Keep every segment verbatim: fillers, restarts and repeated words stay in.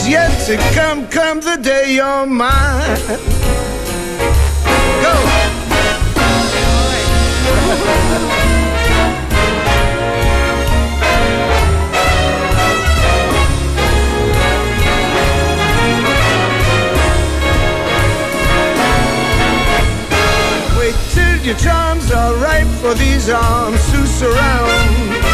yet to come, come the day you're mine. Go! Wait till your charms are ripe for these arms to surround.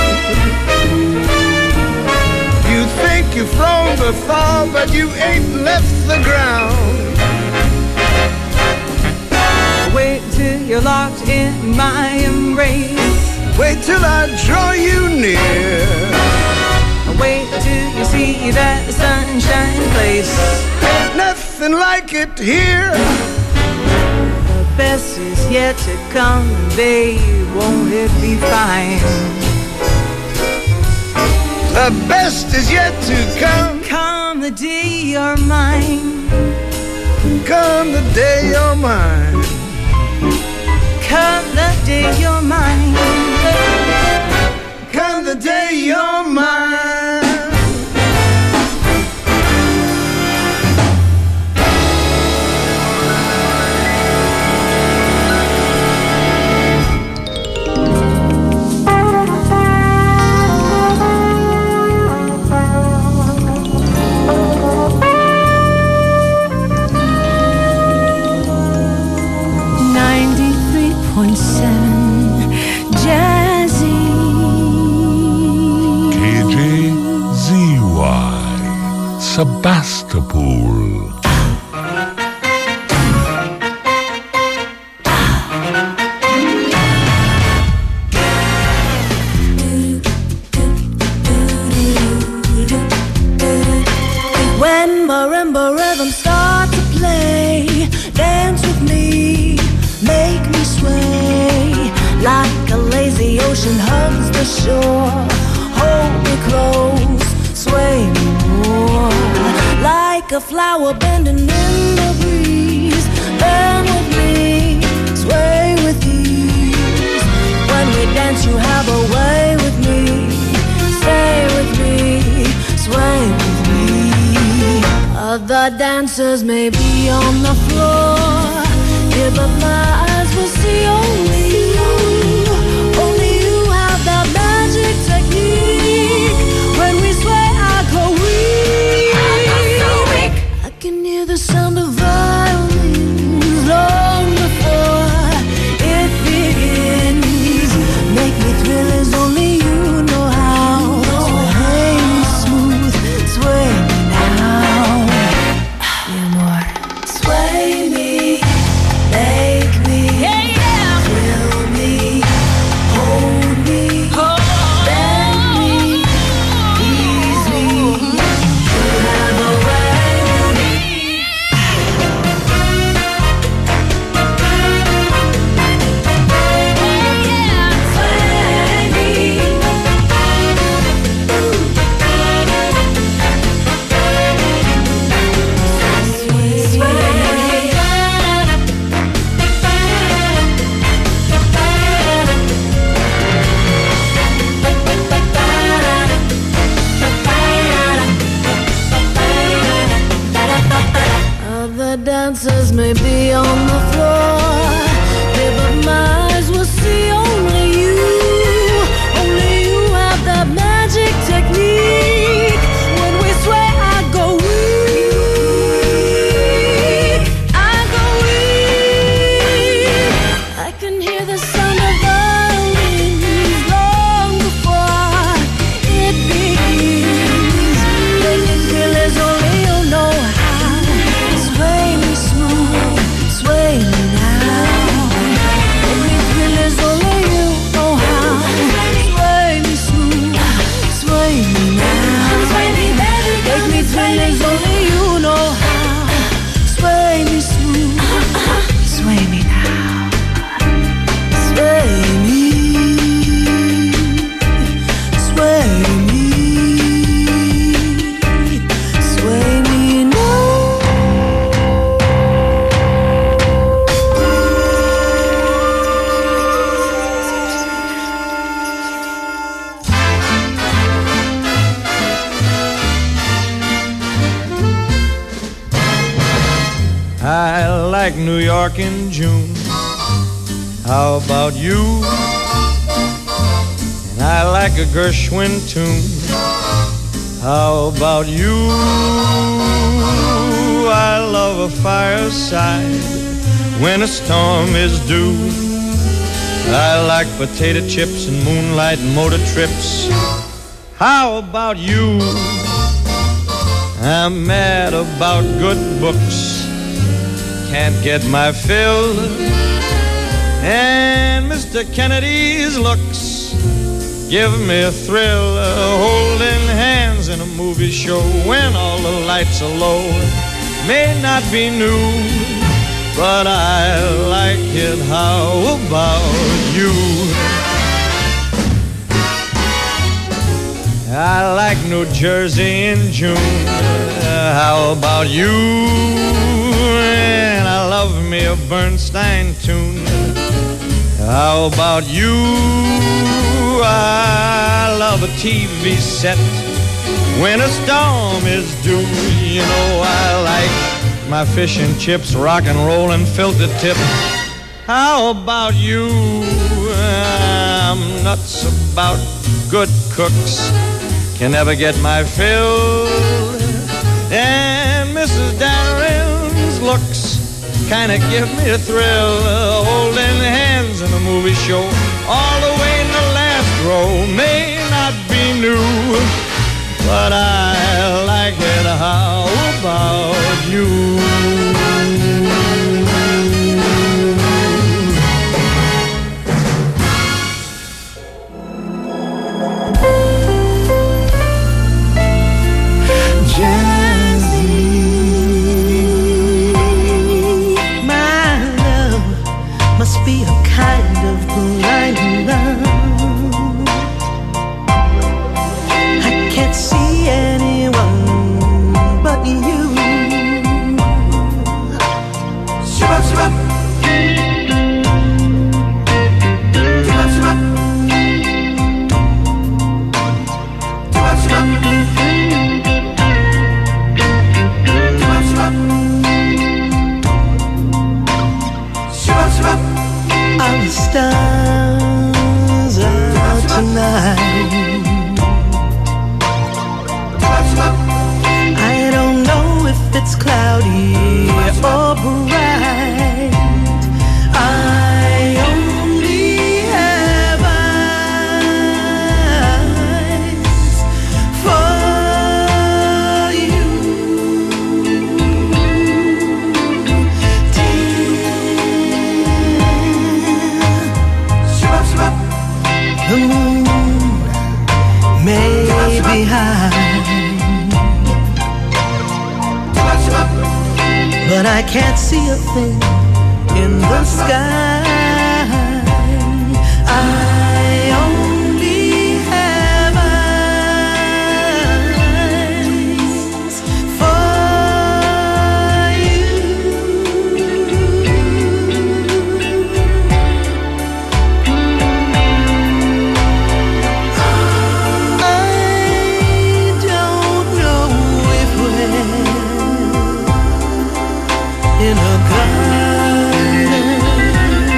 You think you've flown before, but you ain't left the ground. Wait till you're locked in my embrace. Wait till I draw you near. Wait till you see that sunshine place. Nothing like it here. The best is yet to come, babe, won't it be fine? The best is yet to come. Come the day you're mine. Come the day you're mine. Come the day you're mine. Come the day you're mine. point seven Jazzy K J Z Y Sebastopol. When marimba rhythms start to play, dance with me, make me sway, like a lazy ocean hugs the shore. Hold me close, sway me more, like a flower bending in the breeze. Bend with me, sway with ease. When we dance you have a way with me. Stay with me, sway with me. Other dancers may be on the floor, yeah, but my eyes will see only you. Only you have that magic technique. When we sway, I go weak. I'm so weak. I can hear the sound of violins long before it begins. Make me thrill as only you know how. Sway me smooth, sway me now. Yeah, more. Sway me. Make me, yeah, yeah. Thrill me, hold me, oh. Bend me, ease me. You have a way with me. Yeah, yeah. Sway me. Sway, sway. Other dancers may be on the floor, yeah, but my eyes will see only you. Only you have that magic technique. When we sway, I go weak. I go weak. I can hear the sound of violins long before it begins. Make me feel as only you know how. Sway me smooth, sway me now. I like New York in June. How about you? And I like a Gershwin tune. How about you? I love a fireside when a storm is due. I like potato chips and moonlight and motor trips. How about you? I'm mad about good books, can't get my fill. And Mister Kennedy's looks give me a thrill. uh, Holding hands in a movie show when all the lights are low may not be new, but I like it. How about you? I like New Jersey in June. Uh, how about you? And I love me a Bernstein tune. How about you? I love a T V set when a storm is due. You know I like my fish and chips, rock and roll and filter tip. How about you? I'm nuts about good cooks, can never get my fill. And Missus Darren's looks kinda give me a thrill. uh, Holding hands in a movie show all the way in the last row may not be new, but I like it. How about you? Stars out tonight. I don't know if it's cloudy or bright. I only have eyes for you. The moon may be high, but I can't see a thing in the sky. I only have eyes for you. In a garden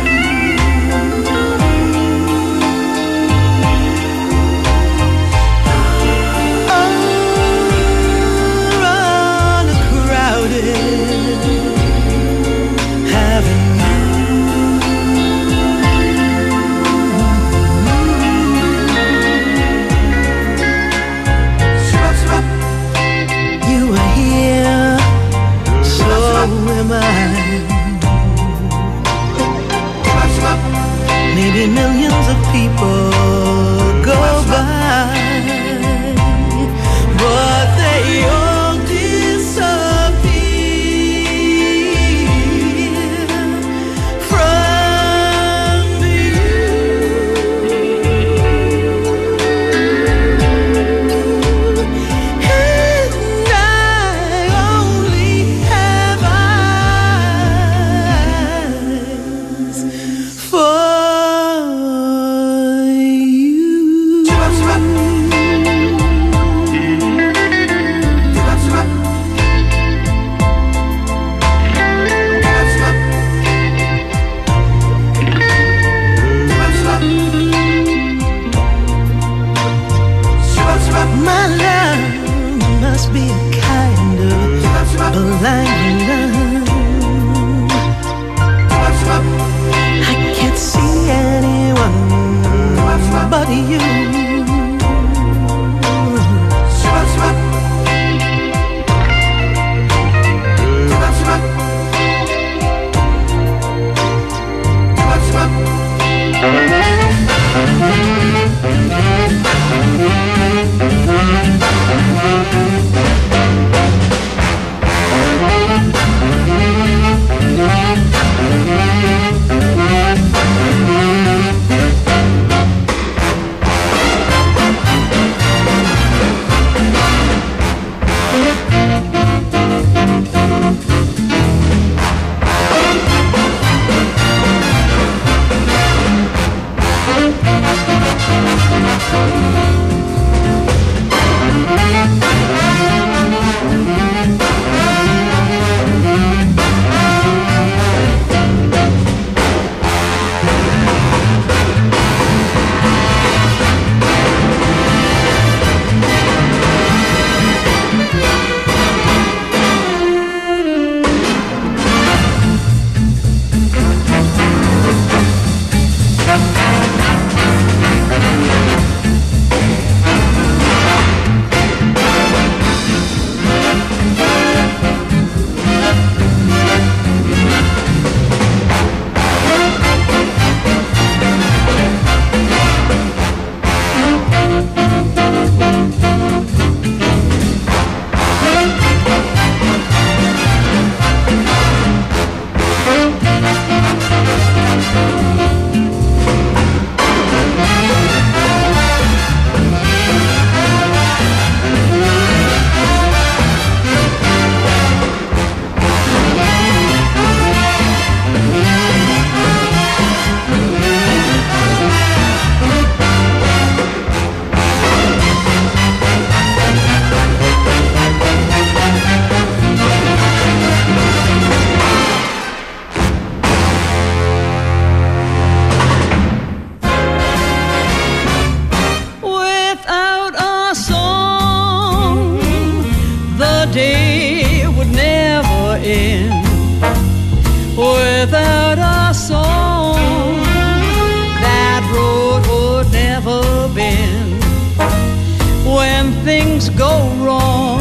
without a song. That road would never bend when things go wrong.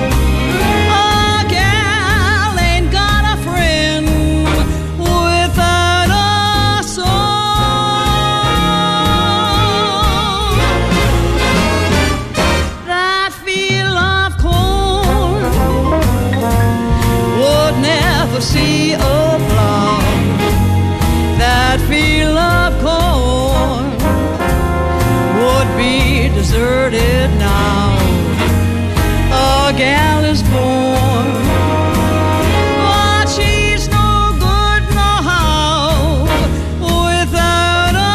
A gal ain't got a friend without a song. That field of corn would never see a plow. That field of corn would be deserted now. A gal is born, but she's no good no how without a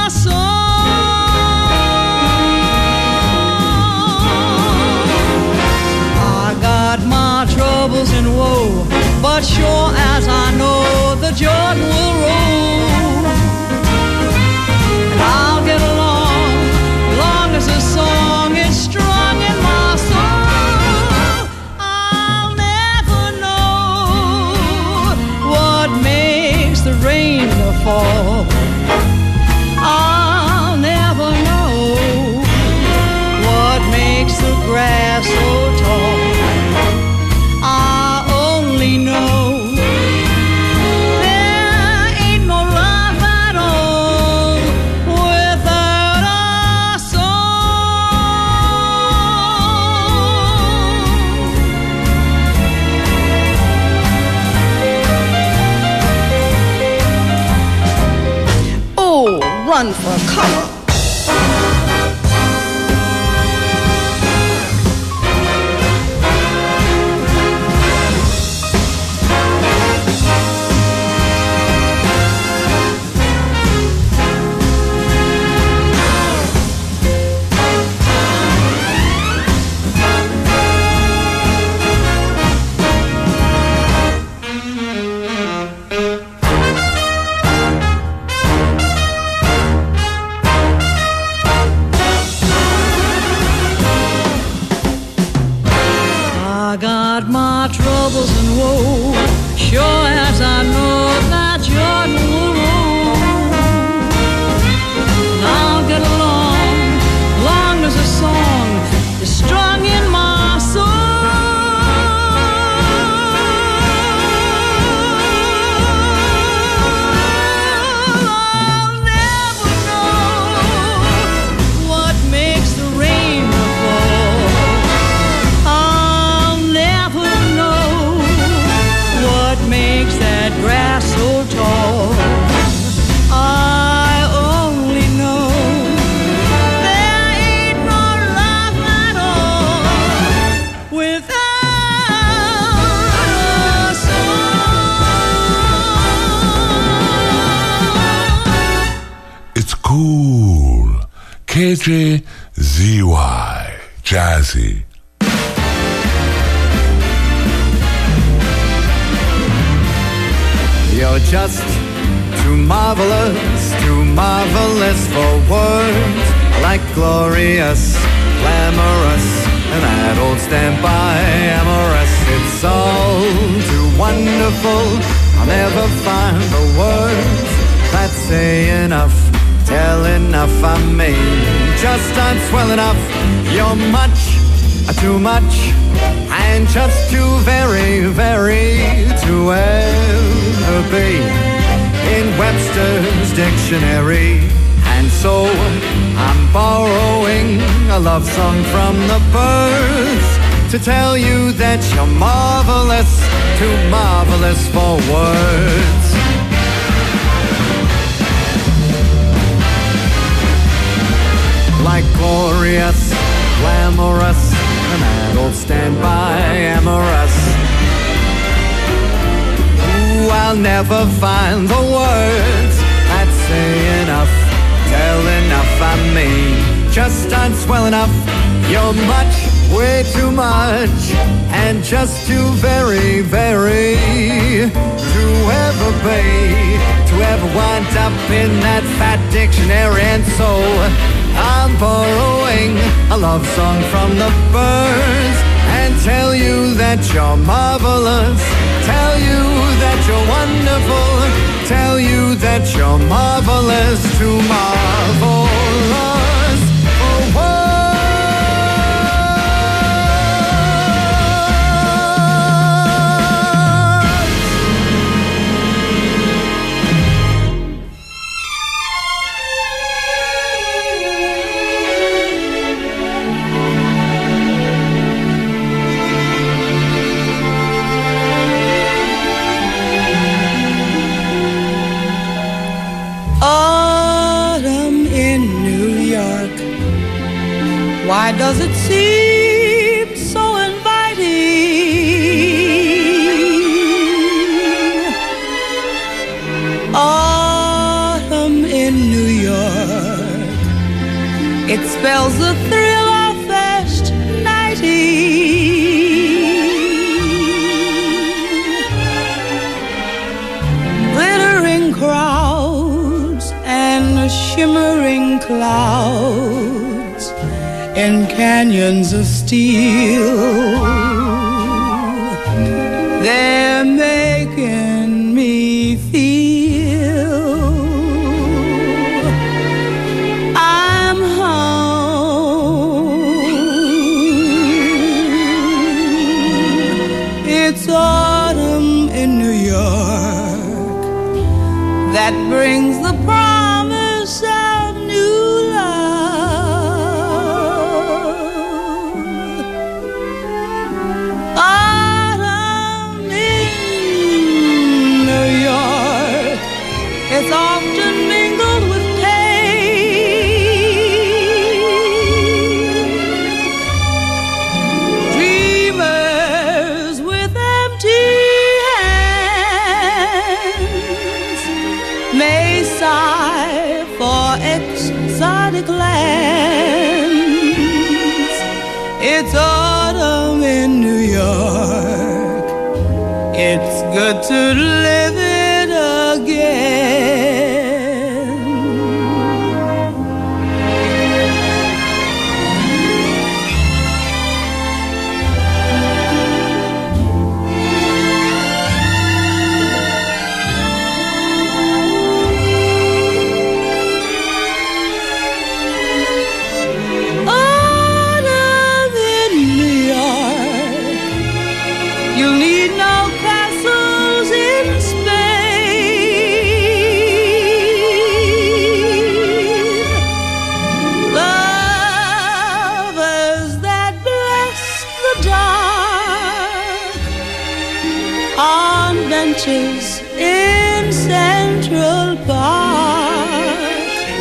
song. I got my troubles and woe, but sure as I know the Jordan will roll, and I'll get along long as the song is strong in my soul. I'll never know what makes the rain fall. I'll never know what makes the grass so tall. I only know there ain't no love at all without a song. Oh, run for cover. I got my troubles and woe, sure as I know that Jordan will roll. And I'll get along, long as a song is strong in my soul. I'll never know what makes the rain fall. I'll never know what makes that grass so tall. I only know there ain't no love at all without a song. It's cool. K J Z Y. Jazzy. You're just too marvelous, too marvelous for words. Like glorious, glamorous, and that old standby amorous. It's all too wonderful. I'll never find the words that say enough, tell enough. I mean, just aren't swell enough. You're much, too much, and just too very, very to ever be in Webster's dictionary. And so I'm borrowing a love song from the birds to tell you that you're marvelous, too marvelous for words. Like glorious, glamorous, and that old standby amorous. Ooh, I'll never find the words that say enough, tell enough. I mean, just aren't swell enough. You're much, way too much, and just too very, very to ever be, to ever wind up in that fat dictionary. And so I'm borrowing a love song from the birds and tell you that you're marvelous, tell you that you're wonderful, tell you that you're marvelous, too marvelous for words. Autumn in New York, why does it seem so inviting? Autumn in New York, it spells the thrill of first nighting. Glittering crowds and shimmering clouds in canyons of steel, they're making me feel I'm home. It's autumn in New York that brings the promise of new love. Autumn in New York, it's often mingled with pain. Dreamers with empty hands may sigh for exotic lands. It's autumn in New York, it's good to live it again. Autumn in New York, you'll need no castles in Spain. Lovers that bless the dark on benches in Central Park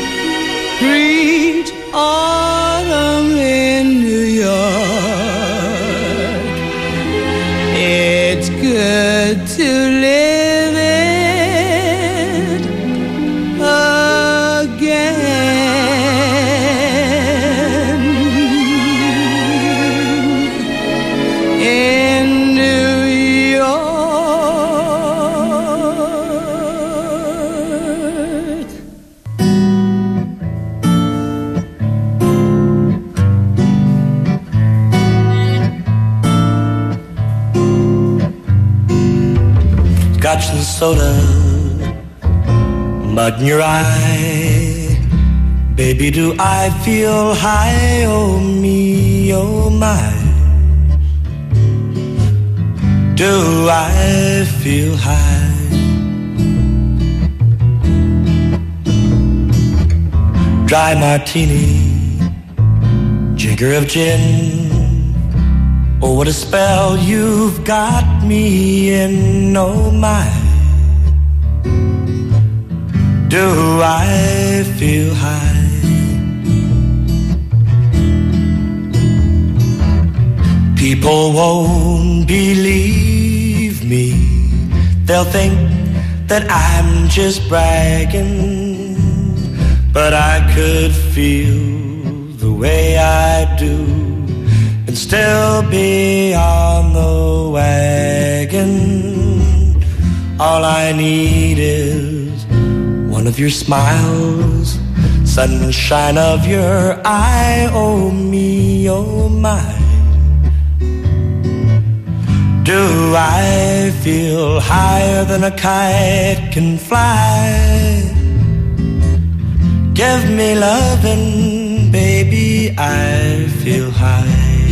greet autumn in New York. It's good to live it again. In New York. Scotch and soda, mud in your eye. Baby, do I feel high? Oh me, oh my. Do I feel high? Dry martini, jigger of gin. Oh, what a spell you've got me in, oh my. Do I feel high? People won't believe me. They'll think that I'm just bragging, but I could feel the way I do and still be on the wagon. All I need is one of your smiles, sunshine of your eye. Oh me, oh my. Do Do I feel higher than a kite can fly? Give me lovin', baby, I feel high.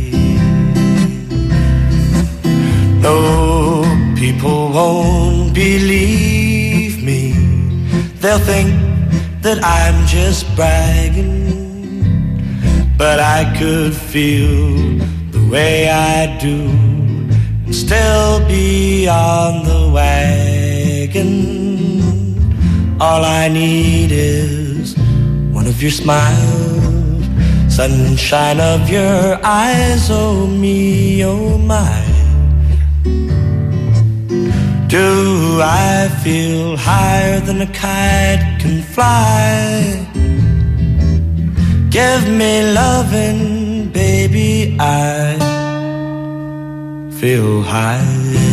No, people won't believe me. They'll think that I'm just bragging, but I could feel the way I do and still be on the wagon. All I need is one of your smiles, sunshine of your eyes, oh me, oh my. Do I feel higher than a kite can fly? Give me lovin', baby, I feel high.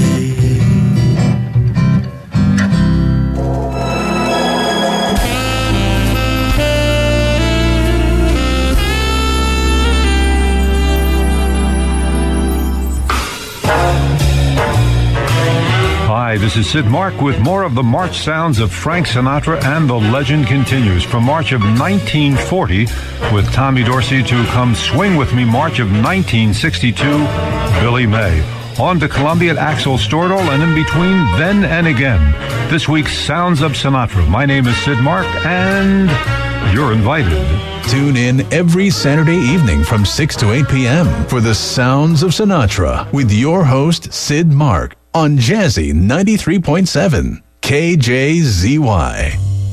Hi, this is Sid Mark with more of the March sounds of Frank Sinatra, and the legend continues. From March of nineteen forty, with Tommy Dorsey, to Come Swing With Me, March of nineteen sixty-two, Billy May. On to Columbia at Axel Stordahl, and in between, Then and Again. This week's Sounds of Sinatra. My name is Sid Mark, and you're invited. Tune in every Saturday evening from six to eight p.m. for the Sounds of Sinatra with your host, Sid Mark, on Jazzy ninety-three point seven, K J Z Y.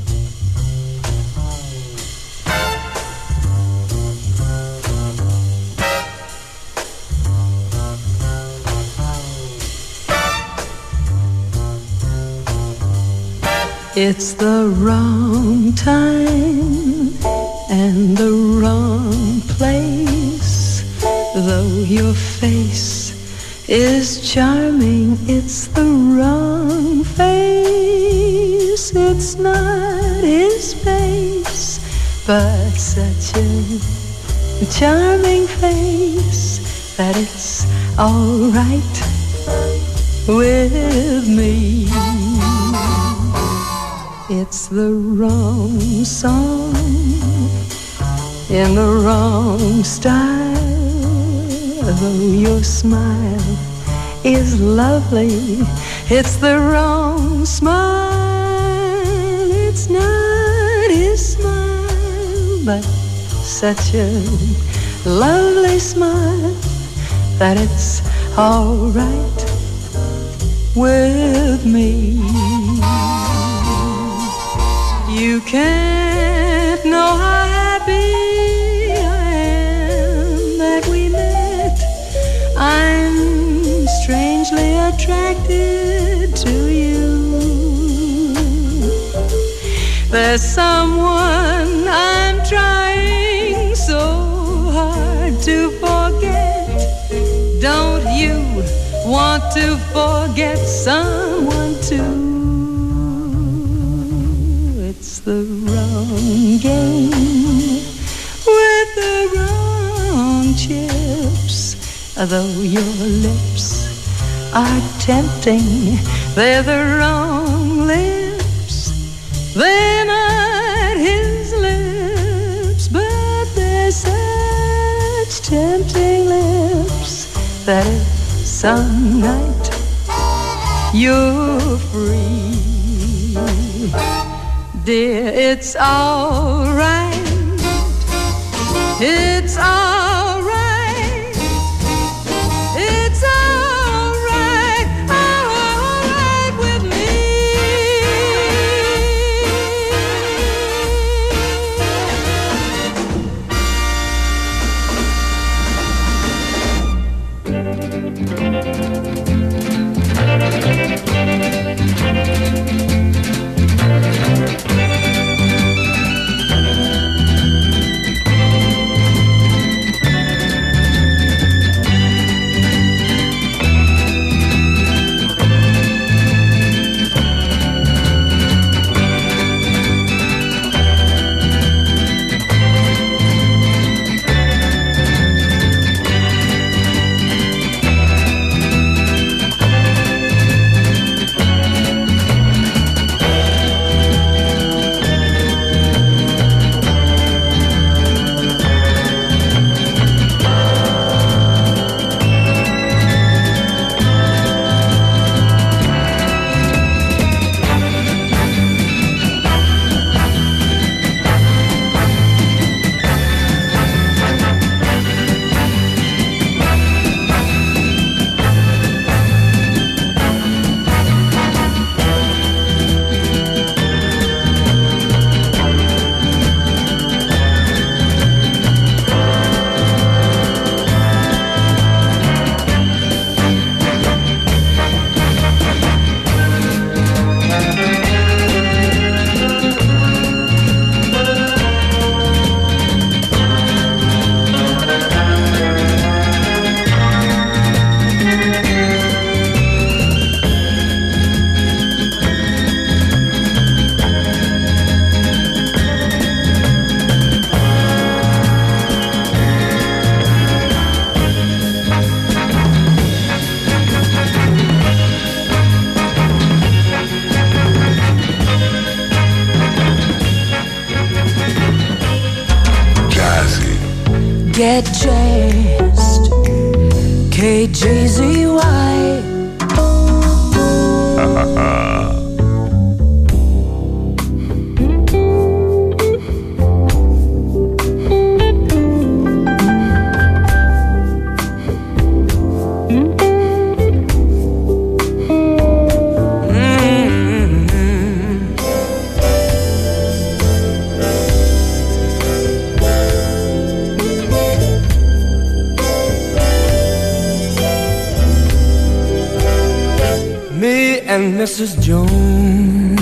It's the wrong time and the wrong place. Though your face is charming, it's the wrong face. It's not his face, but such a charming face that it's all right with me. It's the wrong song in the wrong style. Though your smile is lovely, it's the wrong smile. It's not his smile, but such a lovely smile that it's all right with me. You can't know how happy I am that we met. I'm strangely attracted to you. There's someone I'm trying so hard to forget. Don't you want to forget someone too? It's the wrong game with the wrong chips. Though your lips are tempting, they're the wrong lips. They're not his lips, but they're such tempting lips that if some night you're free, dear, it's all right. It's all right. It's all right. All right with me. K J Z Y. And Missus Jones,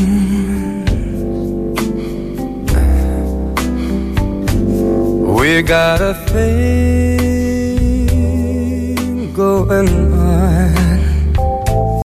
we got a thing going